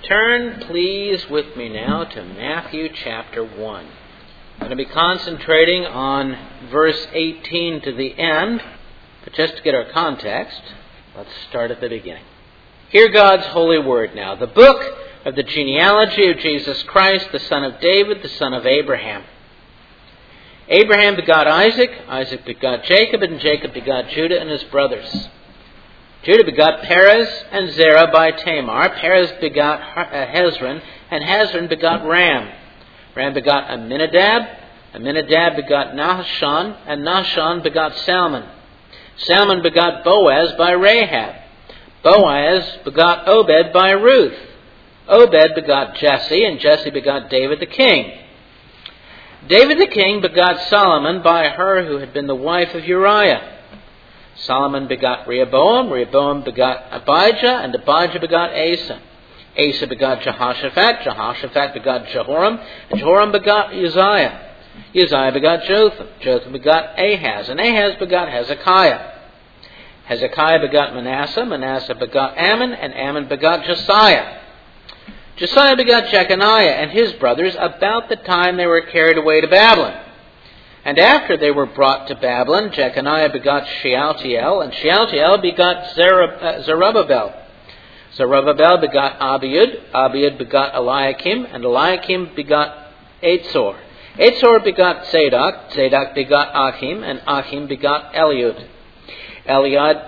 Turn, please, with me now to Matthew chapter 1. I'm going to be concentrating on verse 18 to the end, but just to get our context, let's start at the beginning. Hear God's holy word now. The book of the genealogy of Jesus Christ, the son of David, the son of Abraham. Abraham begot Isaac, Isaac begot Jacob, and Jacob begot Judah and his brothers. Judah begot Perez and Zerah by Tamar. Perez begot Hezron, and Hezron begot Ram. Ram begot Amminadab. Amminadab begot Nahshon, and Nahshon begot Salmon. Salmon begot Boaz by Rahab. Boaz begot Obed by Ruth. Obed begot Jesse, and Jesse begot David the king. David the king begot Solomon by her who had been the wife of Uriah. Solomon begot Rehoboam, Rehoboam begot Abijah, and Abijah begot Asa. Asa begot Jehoshaphat, Jehoshaphat begot Jehoram, and Jehoram begot Uzziah. Uzziah begot Jotham, Jotham begot Ahaz, and Ahaz begot Hezekiah. Hezekiah begot Manasseh, Manasseh begot Ammon, and Ammon begot Josiah. Josiah begot Jeconiah and his brothers about the time they were carried away to Babylon. And after they were brought to Babylon, Jeconiah begot Shealtiel, and Shealtiel begot Zerubbabel. Zerubbabel begot Abiud, Abiud begot Eliakim, and Eliakim begot Azor. Azor begot Zadok, Zadok begot Achim, and Achim begot Eliud. Eliud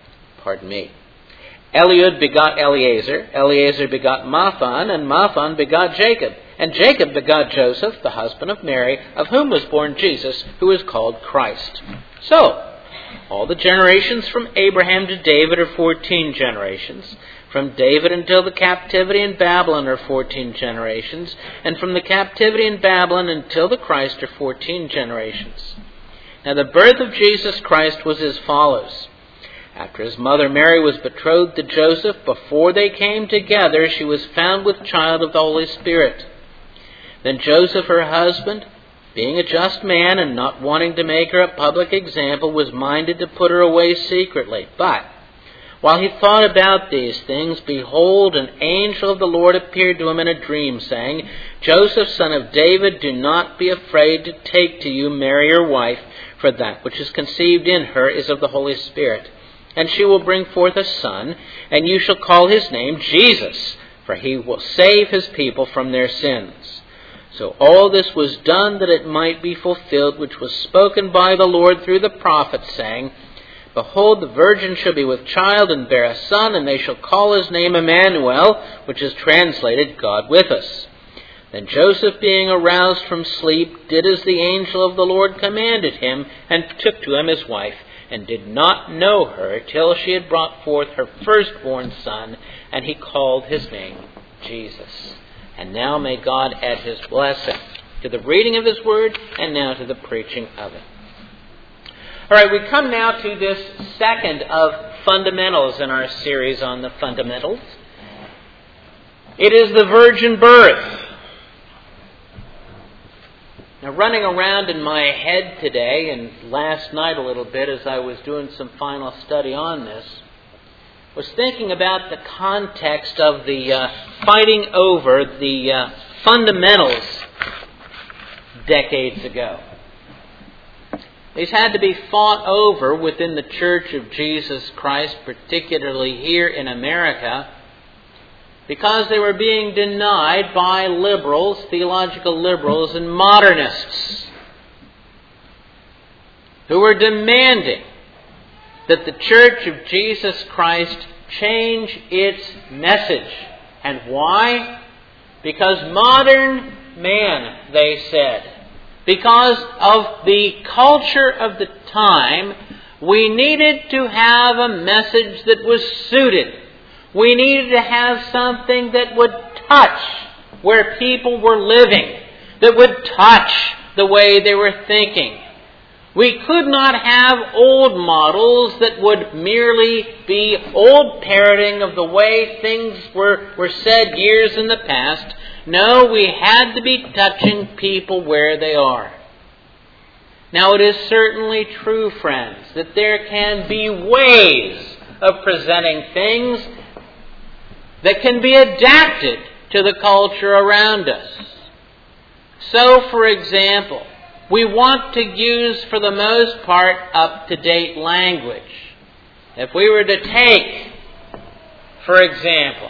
begot Eleazar, Eleazar begot Mathan, and Mathan begot Jacob. And Jacob begot Joseph, the husband of Mary, of whom was born Jesus, who is called Christ. So, all the generations from Abraham to David are 14 generations. From David until the captivity in Babylon are 14 generations. And from the captivity in Babylon until the Christ are 14 generations. Now the birth of Jesus Christ was as follows. After his mother Mary was betrothed to Joseph, before they came together, she was found with child of the Holy Spirit. Then Joseph, her husband, being a just man and not wanting to make her a public example, was minded to put her away secretly. But while he thought about these things, behold, an angel of the Lord appeared to him in a dream, saying, Joseph, son of David, do not be afraid to take to you Mary your wife, for that which is conceived in her is of the Holy Spirit. And she will bring forth a son, and you shall call his name Jesus, for he will save his people from their sins. So all this was done that it might be fulfilled, which was spoken by the Lord through the prophet, saying, Behold, the virgin shall be with child and bear a son, and they shall call his name Emmanuel, which is translated, God with us. Then Joseph, being aroused from sleep, did as the angel of the Lord commanded him, and took to him his wife, and did not know her till she had brought forth her firstborn son, and he called his name Jesus. And now may God add his blessing to the reading of his word, and now to the preaching of it. All right, we come now to this second of fundamentals in our series on the fundamentals. It is the virgin birth. Now, running around in my head today, and last night a little bit as I was doing some final study on this, was thinking about the context of the fighting over the fundamentals decades ago. These had to be fought over within the Church of Jesus Christ, particularly here in America, because they were being denied by liberals, theological liberals, and modernists, who were demanding that the Church of Jesus Christ change its message. And why? Because modern man, they said, because of the culture of the time, we needed to have a message that was suited. We needed to have something that would touch where people were living, that would touch the way they were thinking. We could not have old models that would merely be old parroting of the way things were said years in the past. No, we had to be touching people where they are. Now, it is certainly true, friends, that there can be ways of presenting things that can be adapted to the culture around us. So, for example, we want to use, for the most part, up-to-date language. If we were to take, for example,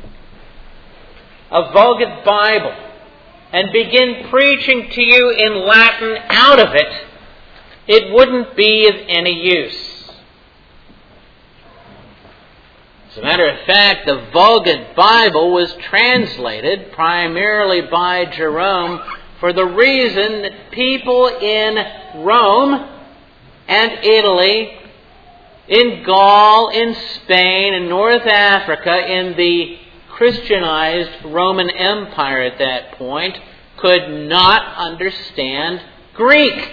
a Vulgate Bible and begin preaching to you in Latin out of it, it wouldn't be of any use. As a matter of fact, the Vulgate Bible was translated primarily by Jerome for the reason that people in Rome and Italy, in Gaul, in Spain, in North Africa, in the Christianized Roman Empire at that point, could not understand Greek.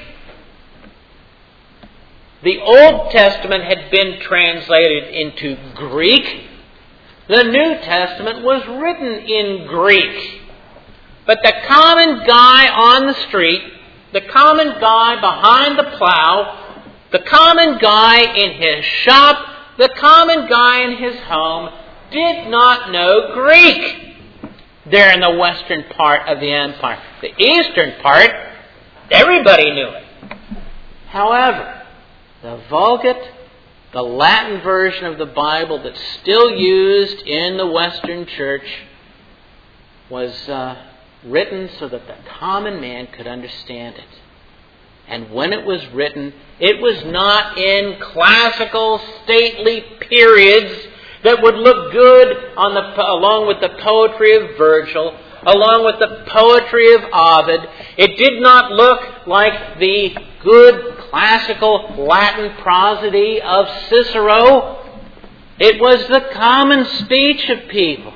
The Old Testament had been translated into Greek. The New Testament was written in Greek. But the common guy on the street, the common guy behind the plow, the common guy in his shop, the common guy in his home did not know Greek there in the western part of the empire. The eastern part, everybody knew it. However, the Vulgate, the Latin version of the Bible that's still used in the Western Church, was written so that the common man could understand it. And when it was written, it was not in classical, stately periods that would look good along with the poetry of Virgil, along with the poetry of Ovid. It did not look like the good classical Latin prosody of Cicero. It was the common speech of people.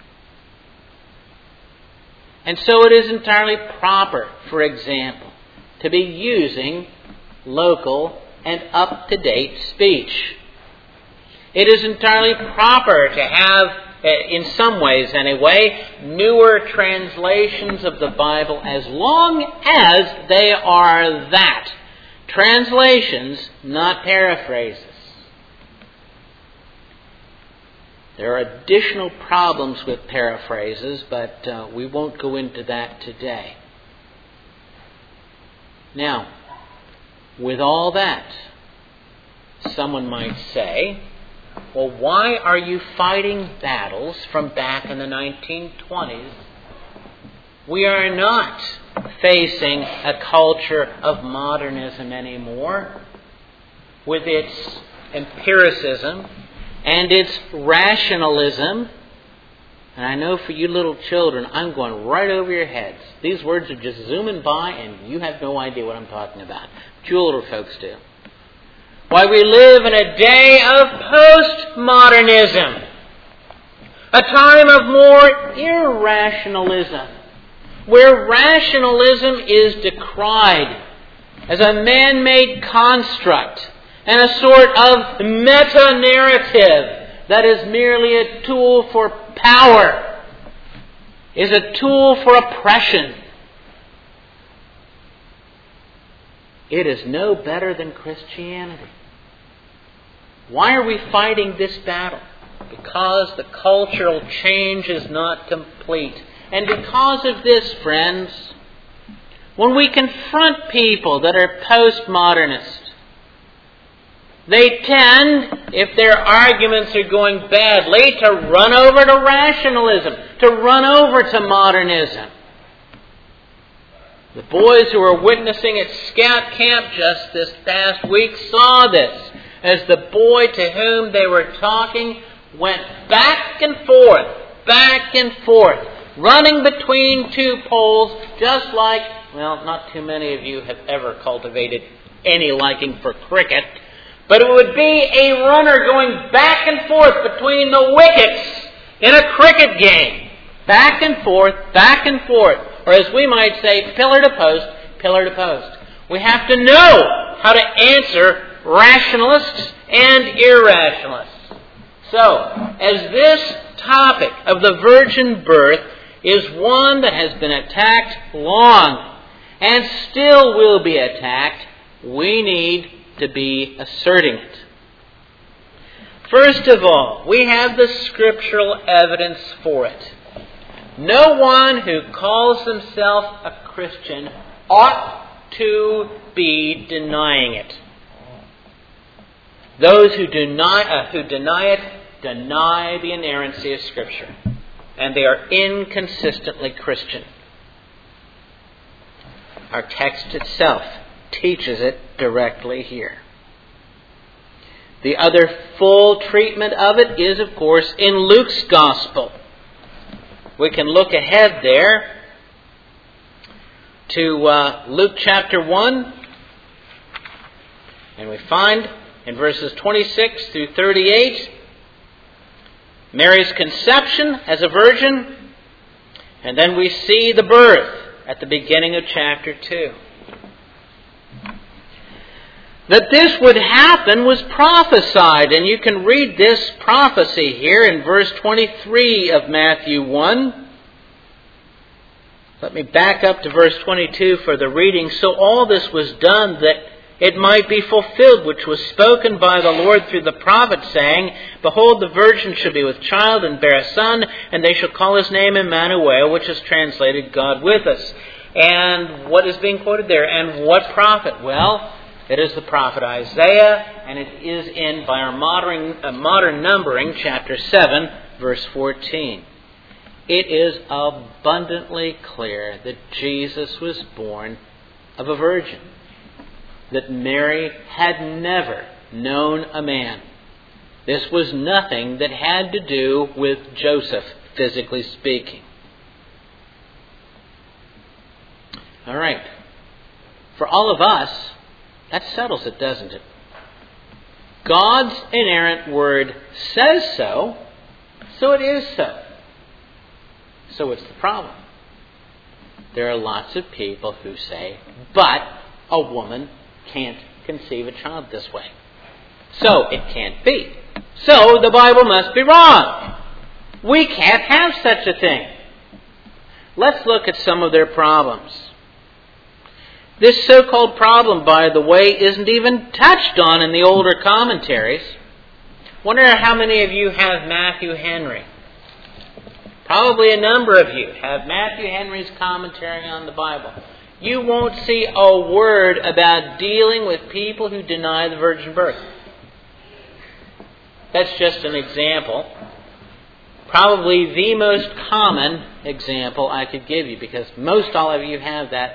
And so it is entirely proper, for example, to be using local and up-to-date speech. It is entirely proper to have, in some ways anyway, newer translations of the Bible, as long as they are that. Translations, not paraphrases. There are additional problems with paraphrases, but we won't go into that today. Now, with all that, someone might say, well, why are you fighting battles from back in the 1920s? We are not facing a culture of modernism anymore, with its empiricism and its rationalism. And I know for you little children, I'm going right over your heads. These words are just zooming by and you have no idea what I'm talking about. But you older folks do. Why, we live in a day of postmodernism. A time of more irrationalism, where rationalism is decried as a man-made construct and a sort of meta-narrative that is merely a tool for power, is a tool for oppression. It is no better than Christianity. Why are we fighting this battle? Because the cultural change is not complete. And because of this, friends, when we confront people that are postmodernist, they tend, if their arguments are going badly, to run over to rationalism, to run over to modernism. The boys who were witnessing at Scout Camp just this past week saw this, as the boy to whom they were talking went back and forth, running between two poles, just like, well, not too many of you have ever cultivated any liking for cricket, but it would be a runner going back and forth between the wickets in a cricket game. Back and forth, or as we might say, pillar to post. We have to know how to answer rationalists and irrationalists. So, as this topic of the virgin birth is one that has been attacked long and still will be attacked, we need to be asserting it. First of all, we have the scriptural evidence for it. No one who calls himself a Christian ought to be denying it. Those who deny it deny the inerrancy of Scripture, and they are inconsistently Christian. Our text itself teaches it directly here. The other full treatment of it is, of course, in Luke's Gospel. We can look ahead there to Luke chapter 1, and we find in verses 26 through 38, Mary's conception as a virgin, and then we see the birth at the beginning of chapter 2. That this would happen was prophesied, and you can read this prophecy here in verse 23 of Matthew 1. Let me back up to verse 22 for the reading. So all this was done that it might be fulfilled, which was spoken by the Lord through the prophet, saying, Behold, the virgin shall be with child and bear a son, and they shall call his name Emmanuel, which is translated God with us. And what is being quoted there? And what prophet? Well, it is the prophet Isaiah, and it is in, by our modern numbering, chapter 7, verse 14. It is abundantly clear that Jesus was born of a virgin, that Mary had never known a man. This was nothing that had to do with Joseph, physically speaking. All right. For all of us, that settles it, doesn't it? God's inerrant word says so, so it is so. So what's the problem? There are lots of people who say, but a woman can't conceive a child this way. So it can't be. So the Bible must be wrong. We can't have such a thing. Let's look at some of their problems. This so-called problem, by the way, isn't even touched on in the older commentaries. Wonder how many of you have Matthew Henry. Probably a number of you have Matthew Henry's commentary on the Bible. You won't see a word about dealing with people who deny the virgin birth. That's just an example. Probably the most common example I could give you, because most all of you have that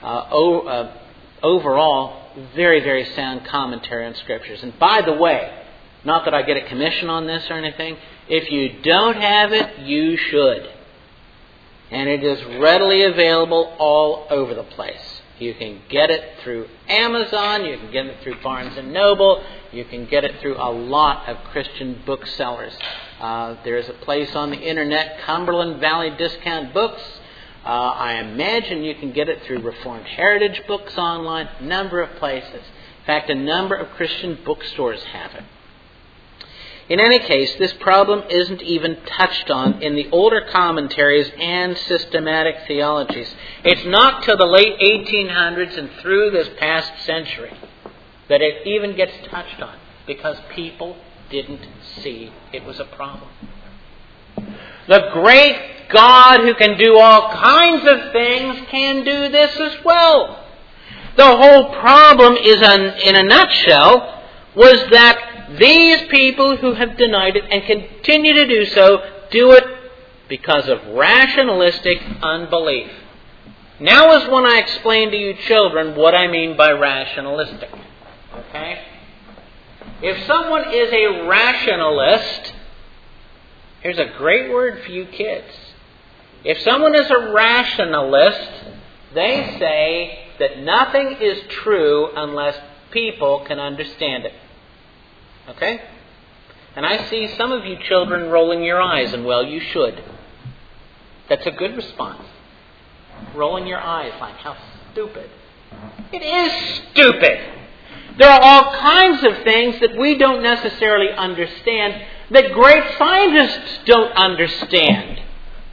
overall very, very sound commentary on Scriptures. And by the way, not that I get a commission on this or anything, if you don't have it, you should. And it is readily available all over the place. You can get it through Amazon, you can get it through Barnes & Noble, you can get it through a lot of Christian booksellers. There's a place on the internet, Cumberland Valley Discount Books. I imagine you can get it through Reformed Heritage Books online, a number of places. In fact, a number of Christian bookstores have it. In any case, this problem isn't even touched on in the older commentaries and systematic theologies. It's not till the late 1800s and through this past century that it even gets touched on, because people didn't see it was a problem. The great God who can do all kinds of things can do this as well. The whole problem is, in a nutshell, was that these people who have denied it and continue to do so, do it because of rationalistic unbelief. Now is when I explain to you children what I mean by rationalistic. Okay? If someone is a rationalist, here's a great word for you kids. If someone is a rationalist, they say that nothing is true unless people can understand it. Okay? And I see some of you children rolling your eyes, and well, you should. That's a good response. Rolling your eyes like, how stupid. It is stupid. There are all kinds of things that we don't necessarily understand, that great scientists don't understand.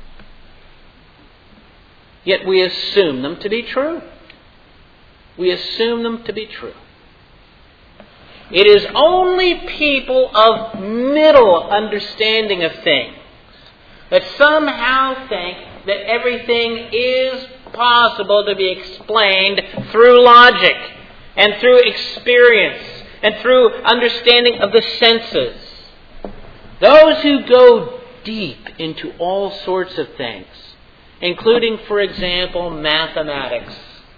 Yet we assume them to be true. We assume them to be true. It is only people of middle understanding of things that somehow think that everything is possible to be explained through logic and through experience and through understanding of the senses. Those who go deep into all sorts of things, including, for example, mathematics,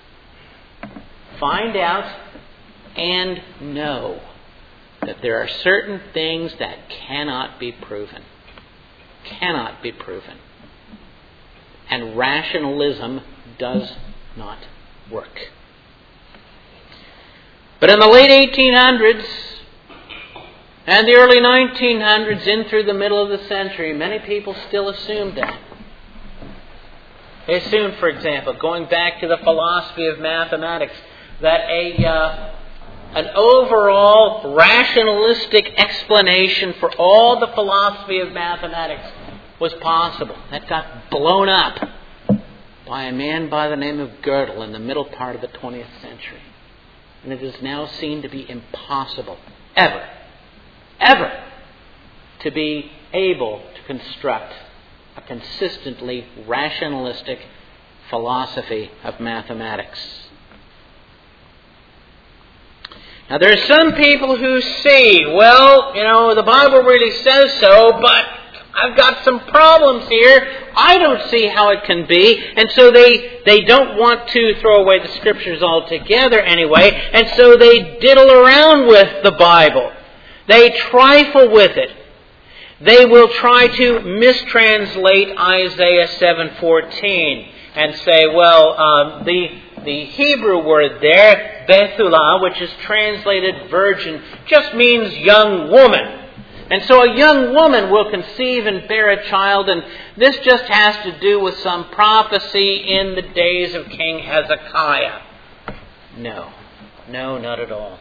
find out and know that there are certain things that cannot be proven. Cannot be proven. And rationalism does not work. But in the late 1800s and the early 1900s, in through the middle of the century, many people still assumed that. They assumed, for example, going back to the philosophy of mathematics, that an overall rationalistic explanation for all the philosophy of mathematics was possible. That got blown up by a man by the name of Gödel in the middle part of the 20th century. And it is now seen to be impossible, ever, to be able to construct a consistently rationalistic philosophy of mathematics. Now, there are some people who see, well, the Bible really says so, but I've got some problems here. I don't see how it can be. And so they don't want to throw away the Scriptures altogether anyway. And so they diddle around with the Bible. They trifle with it. They will try to mistranslate Isaiah 7:14 and say, the Hebrew word there, Bethulah, which is translated virgin, just means young woman. And so a young woman will conceive and bear a child, and this just has to do with some prophecy in the days of King Hezekiah. No, not at all.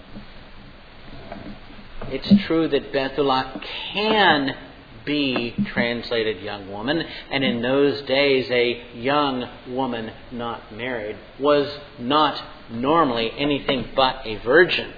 It's true that Bethulah can be translated young woman, and in those days a young woman not married was not normally anything but a virgin.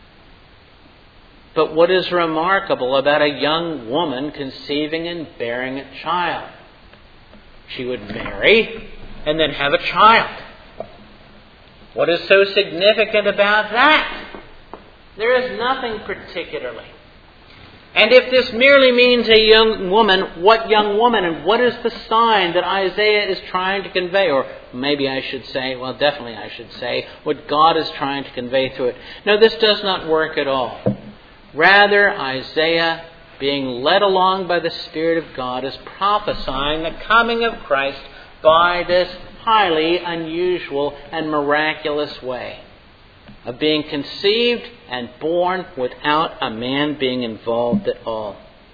But what is remarkable about a young woman conceiving and bearing a child? She would marry and then have a child. What is so significant about that? There is nothing particularly. And if this merely means a young woman, what young woman? And what is the sign that Isaiah is trying to convey? Or maybe I should say, definitely I should say, what God is trying to convey through it. No, this does not work at all. Rather, Isaiah, being led along by the Spirit of God, is prophesying the coming of Christ by this highly unusual and miraculous way of being conceived and born without a man being involved at all.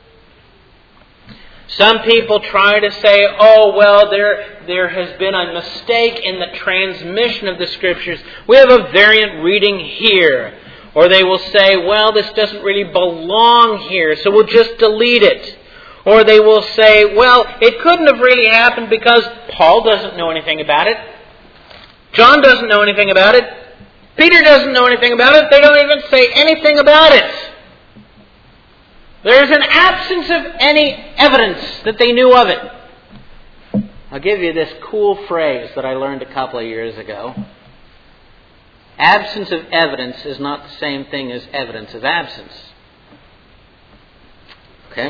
Some people try to say, there has been a mistake in the transmission of the Scriptures. We have a variant reading here. Or they will say, this doesn't really belong here, so we'll just delete it. Or they will say, it couldn't have really happened because Paul doesn't know anything about it. John doesn't know anything about it. Peter doesn't know anything about it. They don't even say anything about it. There is an absence of any evidence that they knew of it. I'll give you this cool phrase that I learned a couple of years ago. Absence of evidence is not the same thing as evidence of absence. Okay?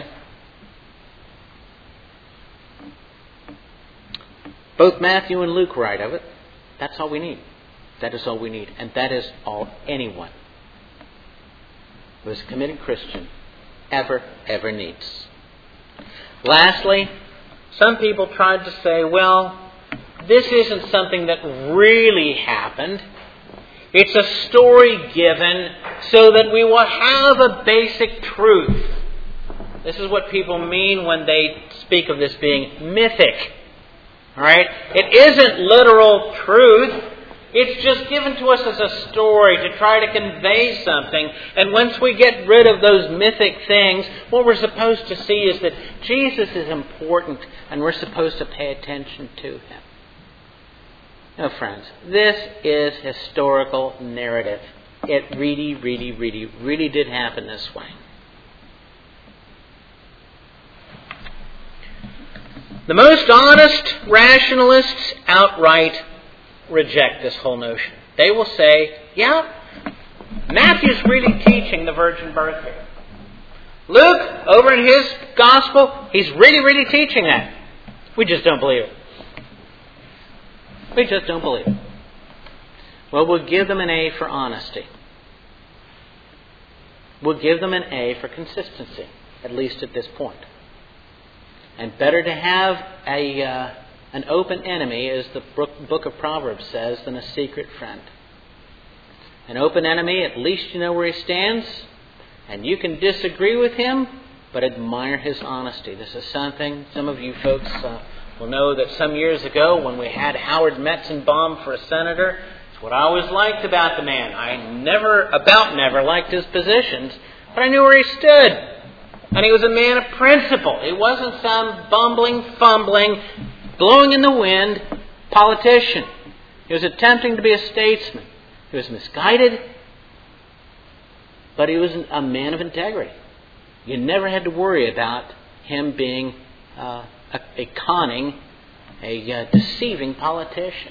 Both Matthew and Luke write of it. That's all we need. That is all we need. And that is all anyone who is a committed Christian ever needs. Lastly, some people tried to say, this isn't something that really happened. It's a story given so that we will have a basic truth. This is what people mean when they speak of this being mythic. All right? It isn't literal truth. It's just given to us as a story to try to convey something. And once we get rid of those mythic things, what we're supposed to see is that Jesus is important and we're supposed to pay attention to Him. No, friends, this is historical narrative. It really did happen this way. The most honest rationalists outright reject this whole notion. They will say, yeah, Matthew's really teaching the virgin birth here. Luke, over in his gospel, he's really teaching that. We just don't believe it. We just don't believe it. Well, we'll give them an A for honesty. We'll give them an A for consistency, at least at this point. And better to have an open enemy, as the book of Proverbs says, than a secret friend. An open enemy, at least you know where he stands, and you can disagree with him, but admire his honesty. This is something some of you folks will know that some years ago when we had Howard Metzenbaum for a senator, it's what I always liked about the man. I never liked his positions, but I knew where he stood. And he was a man of principle. He wasn't some bumbling, fumbling, blowing in the wind politician. He was attempting to be a statesman. He was misguided, but he was a man of integrity. You never had to worry about him being a conning, a deceiving politician.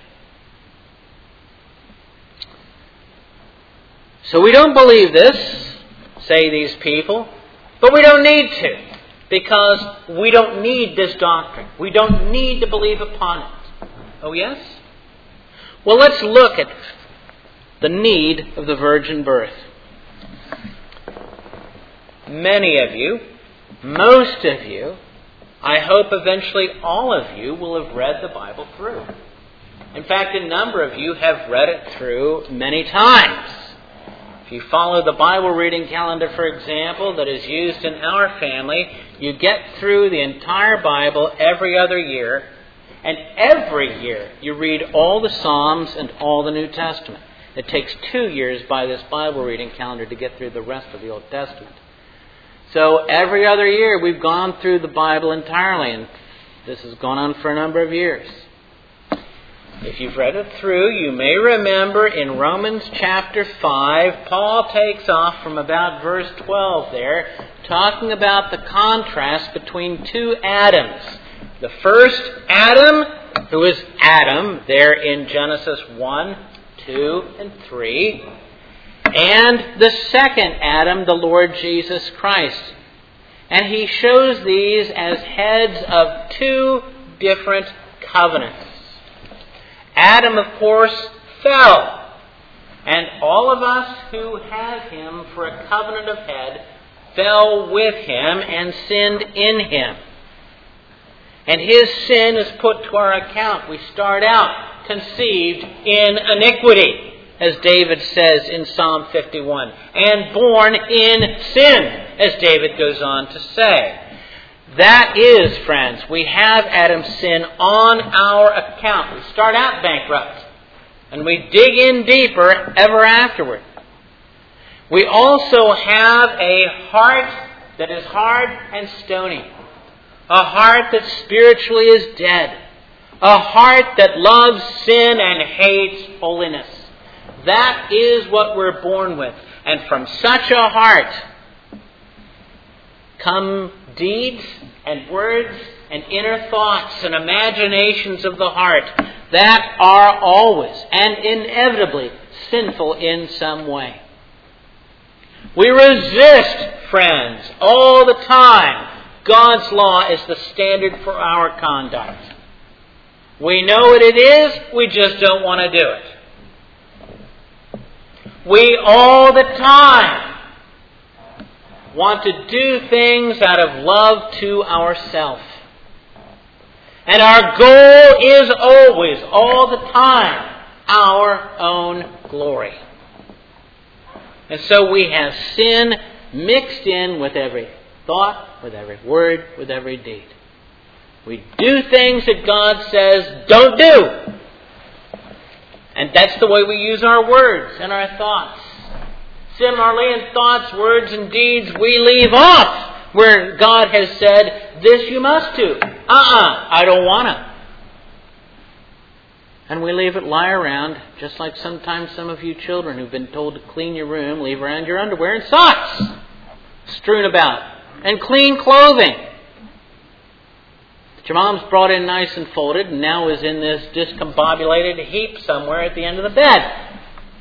So we don't believe this, say these people, but we don't need to, because we don't need this doctrine. We don't need to believe upon it. Oh yes? Well, let's look at the need of the virgin birth. Many of you, most of you, I hope eventually all of you will have read the Bible through. In fact, a number of you have read it through many times. If you follow the Bible reading calendar, for example, that is used in our family, you get through the entire Bible every other year, and every year you read all the Psalms and all the New Testament. It takes 2 years by this Bible reading calendar to get through the rest of the Old Testament. So every other year we've gone through the Bible entirely, and this has gone on for a number of years. If you've read it through, you may remember in Romans chapter 5, Paul takes off from about verse 12 there, talking about the contrast between two Adams. The first Adam, who is Adam, there in Genesis 1, 2, and 3. And the second Adam, the Lord Jesus Christ. And he shows these as heads of two different covenants. Adam, of course, fell. And all of us who have him for a covenant of head fell with him and sinned in him. And his sin is put to our account. We start out conceived in iniquity, as David says in Psalm 51, and born in sin, as David goes on to say. That is, friends, we have Adam's sin on our account. We start out bankrupt, and we dig in deeper ever afterward. We also have a heart that is hard and stony, a heart that spiritually is dead, a heart that loves sin and hates holiness. That is what we're born with. And from such a heart come deeds and words and inner thoughts and imaginations of the heart that are always and inevitably sinful in some way. We resist, friends, all the time. God's law is the standard for our conduct. We know what it is, we just don't want to do it. We all the time want to do things out of love to ourselves. And our goal is always, all the time, our own glory. And so we have sin mixed in with every thought, with every word, with every deed. We do things that God says, don't do. And that's the way we use our words and our thoughts. Similarly, in thoughts, words, and deeds, we leave off where God has said, this you must do. I don't want to. And we leave it lie around, just like sometimes some of you children who've been told to clean your room, leave around your underwear and socks strewn about, and clean clothing. Your mom's brought in nice and folded and now is in this discombobulated heap somewhere at the end of the bed.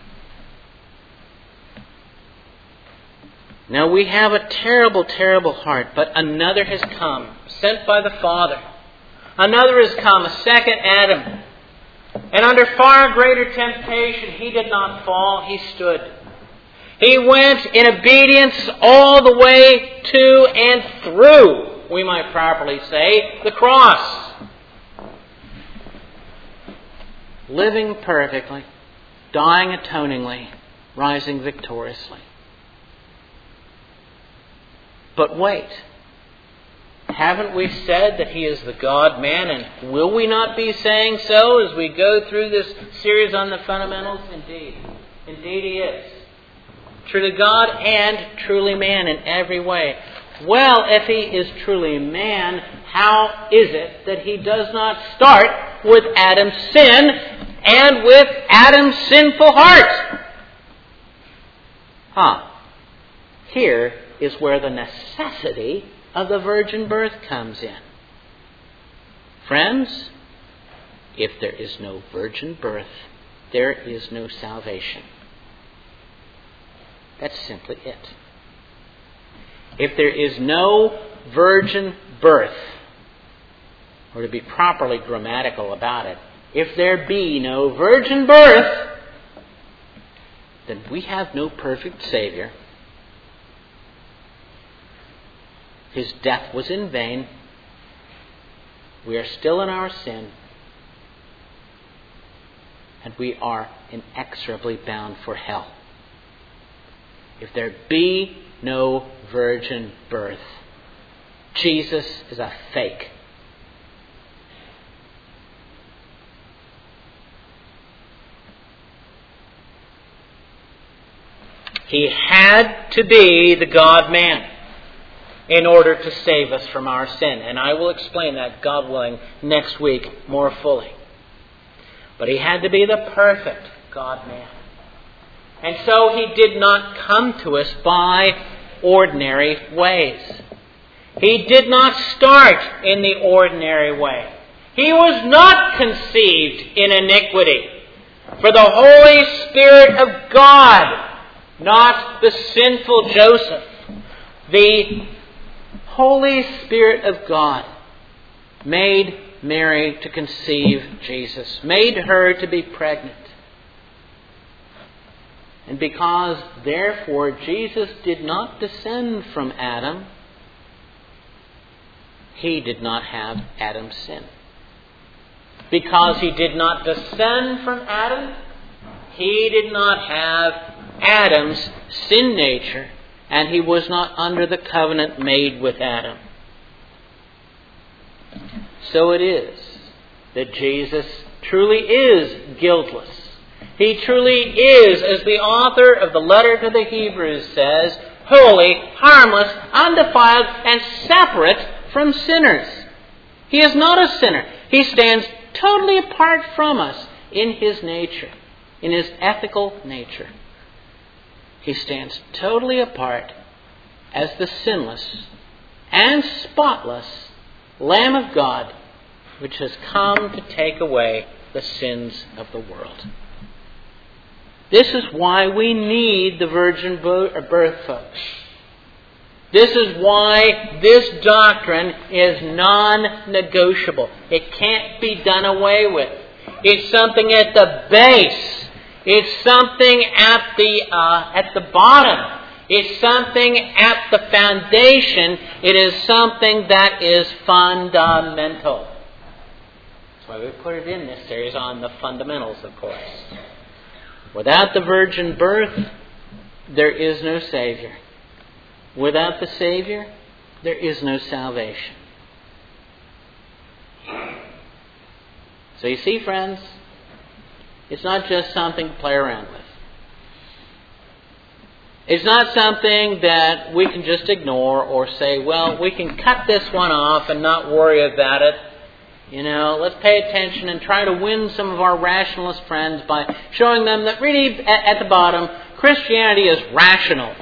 Now we have a terrible, terrible heart, but another has come, sent by the Father. Another has come, a second Adam. And under far greater temptation, he did not fall, he stood. He went in obedience all the way to and through, we might properly say, the cross. Living perfectly, dying atoningly, rising victoriously. But wait, haven't we said that He is the God-man, and will we not be saying so as we go through this series on the fundamentals? Indeed. Indeed He is. Truly God and truly man in every way. Well, if He is truly man, how is it that He does not start with Adam's sin and with Adam's sinful heart? Here is where the necessity of the virgin birth comes in. Friends, if there is no virgin birth, there is no salvation. That's simply it. If there is no virgin birth, or to be properly grammatical about it, if there be no virgin birth, then we have no perfect Savior. His death was in vain. We are still in our sin. And we are inexorably bound for hell. If there be no virgin birth, Jesus is a fake. He had to be the God-man in order to save us from our sin. And I will explain that, God willing, next week more fully. But He had to be the perfect God-man. And so He did not come to us by ordinary ways. He did not start in the ordinary way. He was not conceived in iniquity. For the Holy Spirit of God, not the sinful Joseph, the Holy Spirit of God made Mary to conceive Jesus, made her to be pregnant. And because, therefore, Jesus did not descend from Adam, He did not have Adam's sin. Because He did not descend from Adam, He did not have Adam's sin nature, and He was not under the covenant made with Adam. So it is that Jesus truly is guiltless. He truly is, as the author of the letter to the Hebrews says, holy, harmless, undefiled, and separate from sinners. He is not a sinner. He stands totally apart from us in His nature, in His ethical nature. He stands totally apart as the sinless and spotless Lamb of God, which has come to take away the sins of the world. This is why we need the virgin birth, folks. This is why this doctrine is non-negotiable. It can't be done away with. It's something at the base. It's something at the bottom. It's something at the foundation. It is something that is fundamental. That's why we put it in this series on the fundamentals, of course. Without the virgin birth, there is no Savior. Without the Savior, there is no salvation. So you see, friends, it's not just something to play around with. It's not something that we can just ignore or say, well, we can cut this one off and not worry about it. Let's pay attention and try to win some of our rationalist friends by showing them that really, at the bottom, Christianity is rational.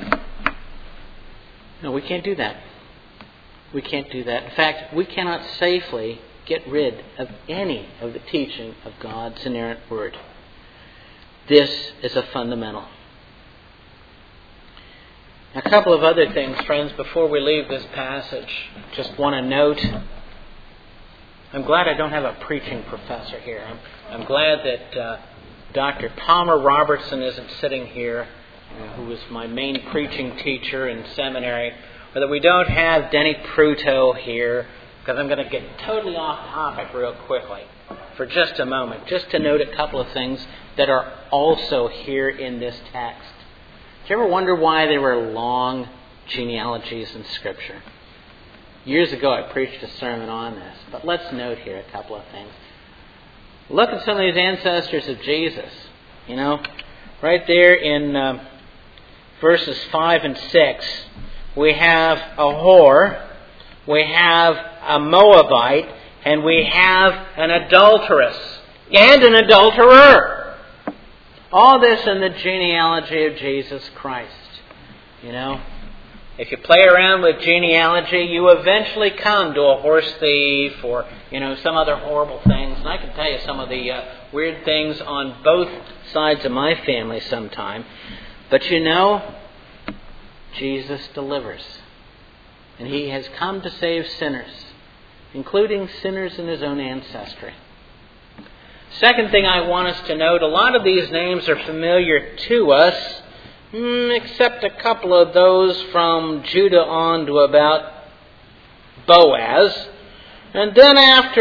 No, we can't do that. We can't do that. In fact, we cannot safely get rid of any of the teaching of God's inerrant Word. This is a fundamental. A couple of other things, friends, before we leave this passage. Just want to note, I'm glad I don't have a preaching professor here. I'm glad that Dr. Palmer Robertson isn't sitting here, who was my main preaching teacher in seminary, or that we don't have Denny Pruto here, because I'm going to get totally off topic real quickly for just a moment, just to note a couple of things that are also here in this text. Do you ever wonder why there were long genealogies in Scripture? Years ago I preached a sermon on this, but let's note here a couple of things. Look at some of these ancestors of Jesus. Right there in verses 5 and 6, we have a whore, we have a Moabite, and we have an adulteress and an adulterer. All this in the genealogy of Jesus Christ. If you play around with genealogy, you eventually come to a horse thief or, some other horrible things. And I can tell you some of the weird things on both sides of my family sometime. But Jesus delivers. And He has come to save sinners, including sinners in His own ancestry. Second thing I want us to note, a lot of these names are familiar to us, except a couple of those from Judah on to about Boaz. And then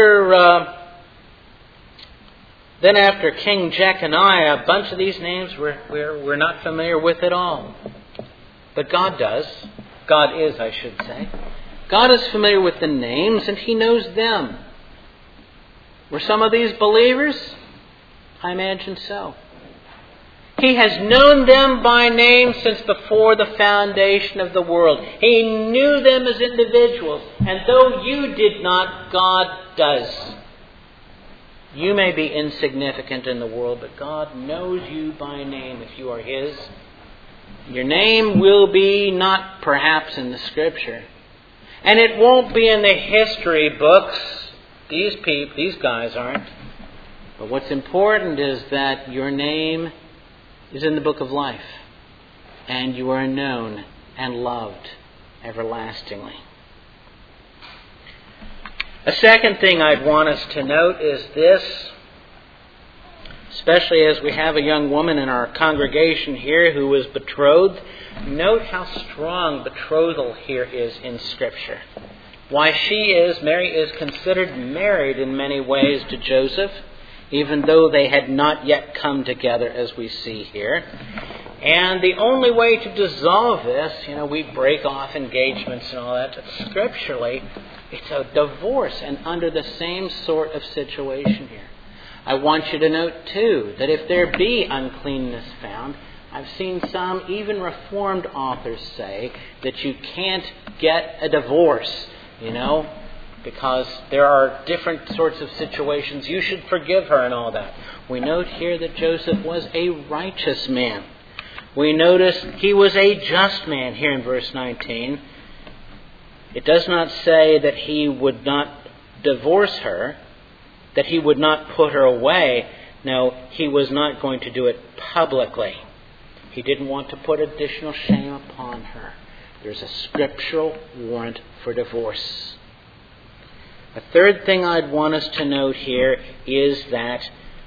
after King Jeconiah, a bunch of these names we're not familiar with at all. But God does. God is, I should say. God is familiar with the names and He knows them. Were some of these believers? I imagine so. He has known them by name since before the foundation of the world. He knew them as individuals. And though you did not, God does. You may be insignificant in the world, but God knows you by name if you are His. Your name will be not perhaps in the Scripture. And it won't be in the history books. These guys aren't. But what's important is that your name is in the book of life. And you are known and loved everlastingly. A second thing I'd want us to note is this, especially as we have a young woman in our congregation here who was betrothed. Note how strong betrothal here is in Scripture. Why Mary is considered married in many ways to Joseph, even though they had not yet come together as we see here. And the only way to dissolve this, we break off engagements and all that, but scripturally, it's a divorce and under the same sort of situation here. I want you to note, too, that if there be uncleanness found, I've seen some, even Reformed authors say, that you can't get a divorce, because there are different sorts of situations. You should forgive her and all that. We note here that Joseph was a righteous man. We notice he was a just man here in verse 19. It does not say that he would not divorce her, that he would not put her away. No, he was not going to do it publicly. He didn't want to put additional shame upon her. There's a scriptural warrant for divorce. A third thing I'd want us to note here is that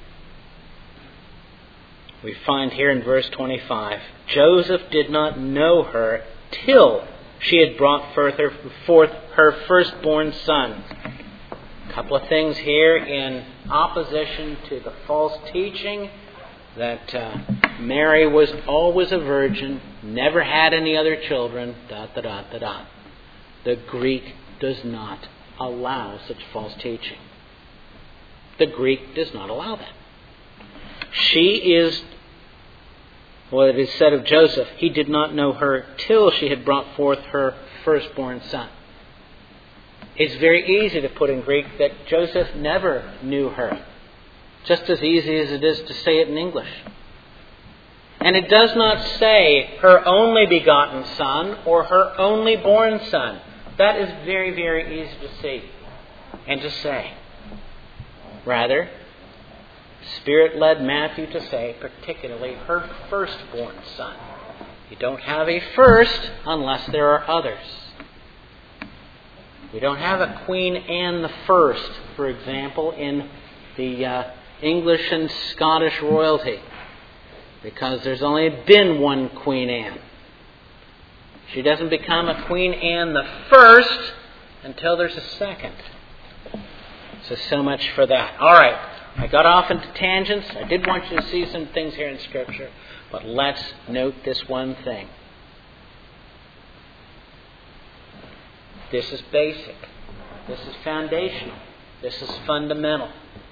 we find here in verse 25, Joseph did not know her till she had brought forth her firstborn son. A couple of things here in opposition to the false teaching that Mary was always a virgin, never had any other children, ... The Greek does not allow such false teaching. The Greek does not allow that. It is said of Joseph, he did not know her till she had brought forth her firstborn son. It's very easy to put in Greek that Joseph never knew her. Just as easy as it is to say it in English. And it does not say her only begotten son or her only born son. That is very, very easy to see and to say. Rather, Spirit led Matthew to say, particularly her firstborn son. You don't have a first unless there are others. We don't have a Queen Anne the First, for example, in the English and Scottish royalty, because there's only been one Queen Anne. She doesn't become a Queen Anne the First until there's a second. So much for that. All right, I got off into tangents. I did want you to see some things here in Scripture, but let's note this one thing. This is basic. This is foundational. This is fundamental.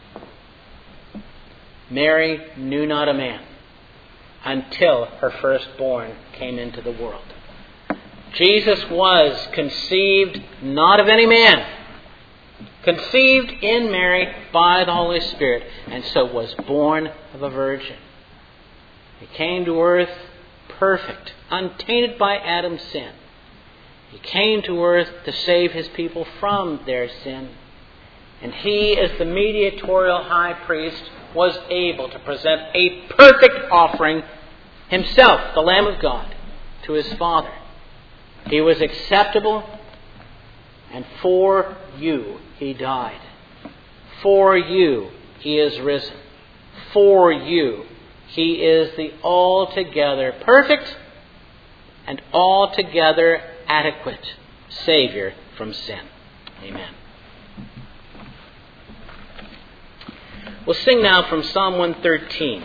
Mary knew not a man until her firstborn came into the world. Jesus was conceived not of any man, conceived in Mary by the Holy Spirit, and so was born of a virgin. He came to earth perfect, untainted by Adam's sin. He came to earth to save His people from their sin. And He, as the mediatorial high priest, was able to present a perfect offering, Himself, the Lamb of God, to His Father. He was acceptable, and for you He died. For you He is risen. For you He is the altogether perfect and altogether adequate Savior from sin. Amen. We'll sing now from Psalm 113.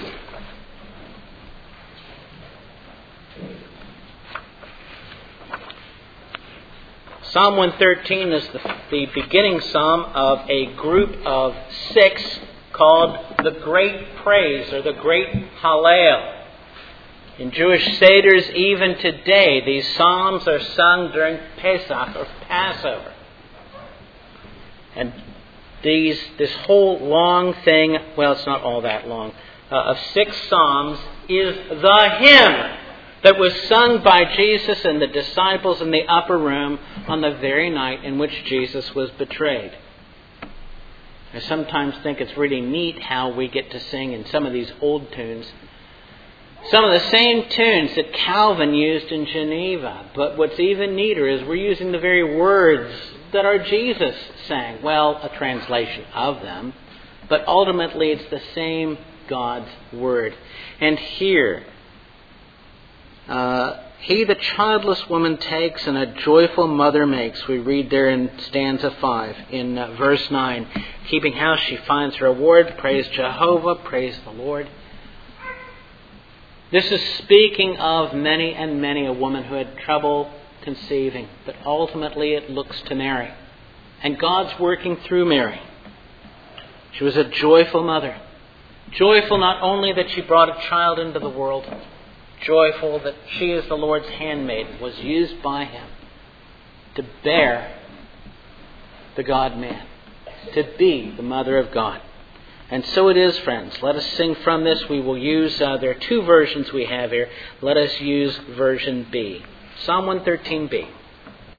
Psalm 113 is the beginning psalm of a group of 6 called the Great Praise, or the Great Hallel. In Jewish Seders, even today, these psalms are sung during Pesach, or Passover. And this whole long thing, well, it's not all that long, of 6 psalms is the hymn that was sung by Jesus and the disciples in the upper room on the very night in which Jesus was betrayed. I sometimes think it's really neat how we get to sing in some of these old tunes some of the same tunes that Calvin used in Geneva. But what's even neater is we're using the very words that our Jesus sang. Well, a translation of them. But ultimately it's the same God's Word. And here, He the childless woman takes and a joyful mother makes. We read there in stanza 5. In verse 9, keeping house she finds her reward. Praise Jehovah, praise the Lord. This is speaking of many and many a woman who had trouble conceiving. But ultimately it looks to Mary. And God's working through Mary. She was a joyful mother. Joyful not only that she brought a child into the world, joyful that she, as the Lord's handmaiden, was used by Him to bear the God-man, to be the Mother of God. And so it is, friends. Let us sing from this. We will use, there are 2 versions we have here. Let us use version B. Psalm 113B.